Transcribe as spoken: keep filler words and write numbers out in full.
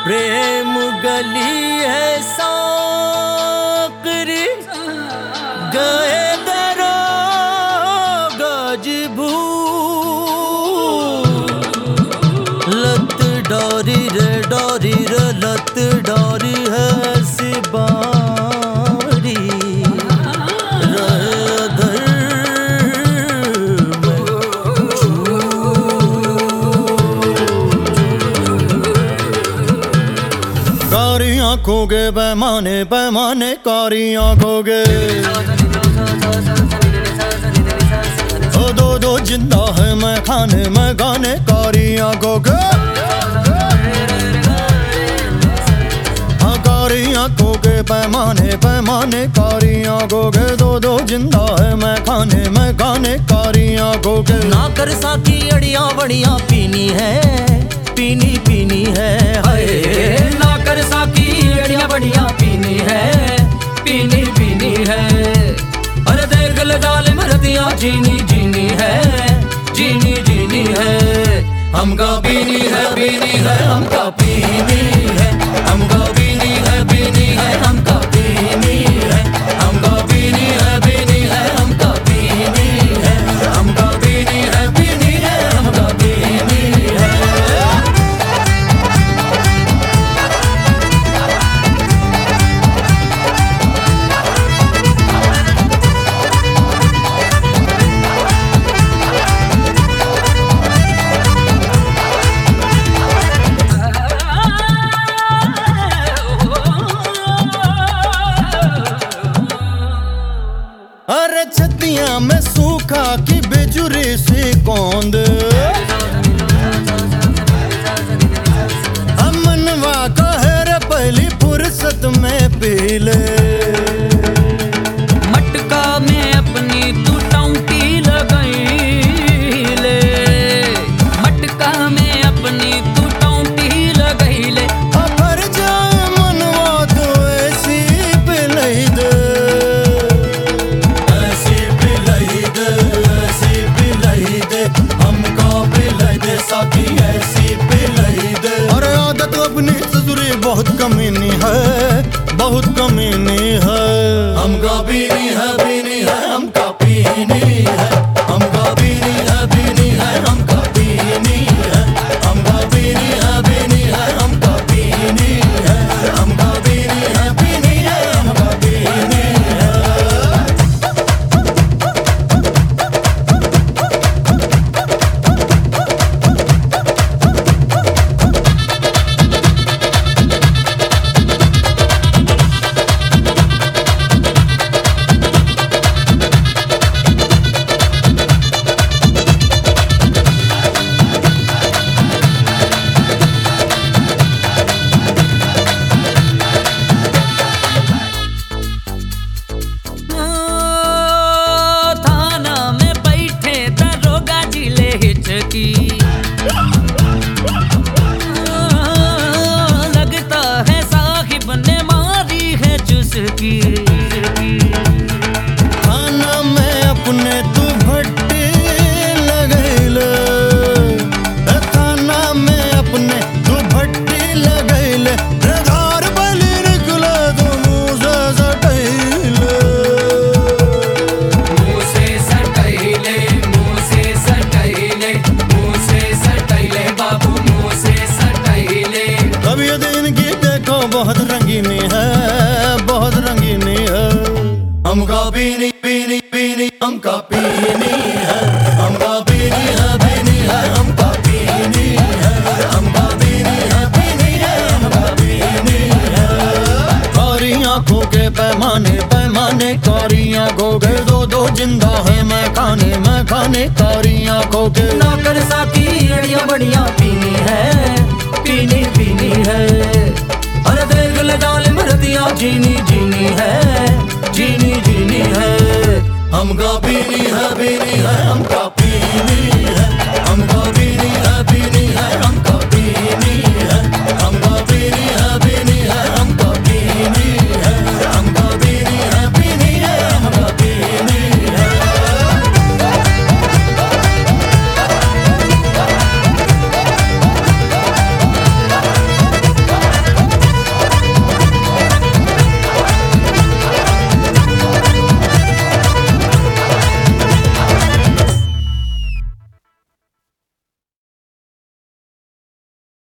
प्रेम गली है साकरी गए दरो गजबू लत डोरी रे डोरी रे लत डोरी है सिबारी कारी आंखों के पैमाने पैमाने कारी आंखों के ओ दो दो जिंदा है मैं खाने मैं गाने कारी आंखों के हाँ कारी आंखों के पैमाने पैमाने कारी आंखों के दो दो जिंदा है मैं खाने मैं गाने कारी आंखों के ना कर साकी अड़िया बड़िया पीनी है पीनी पीनी है हाय ना कर साकी अड़िया बढ़िया पीनी है पीनी पीनी है अरे देख ले जाले मरदिया जीनी जीनी है जीनी जीनी है हमका पीनी है पीनी है हमका पीनी है हमका पीनी है पीनी है हमका पीनी है हमका पीनी है पीनी है हमका पीनी है हमका पीनी है पीनी है हमका पीनी है। अरे छतिया में सूखा की बेजुरी सी कौंद अमनवा कहर पहली फुर्सत में पी ले मटका में अपनी तू टौंटी लगाई ले मटका में अपनी तू टौंटी लगाई ले अफर जाए मनवा तो ऐसी पिलाई दे बहुत कमीनी है बहुत कमीनी है हमका पीनी है पीनी है हमका पीनी है हमका पीनी है पीनी है हमका पीनी है हमका पीनी है पीनी है हमका पीनी है हमका पीनी है पीनी है हमका पीनी है। लगता है साहिब ने मारी है चुस्की खाना में अपने तू भट्टी लगैले खाना में अपने तू भट्टी लगैले घर बलि निकले तो मुँह से सटैले मुँह से सटैले मुँह से सटैले मुँह से सटैले बाबू मुँह से सटैले कभी ये दिन की देखो बहुत रंगीनी है बहुत रंगीनी है हमका पीनी पीनी पीनी हमका पीनी है हमका पीनी है पीनी है हमका पीनी है हमका पीनी है पीनी है हमका पीनी है कारी आंखों के पैमाने पैमाने कारी आंखों के दो दो जिंदा है मैं खाने मैं खाने कारी आंखों के ना कर साकी अड़िया बढ़िया पीनी है पीनी पीनी है अरे देख ले जाले मरदिया जीनी जीनी है जीनी जीनी है हमका पीनी है पीनी है हमका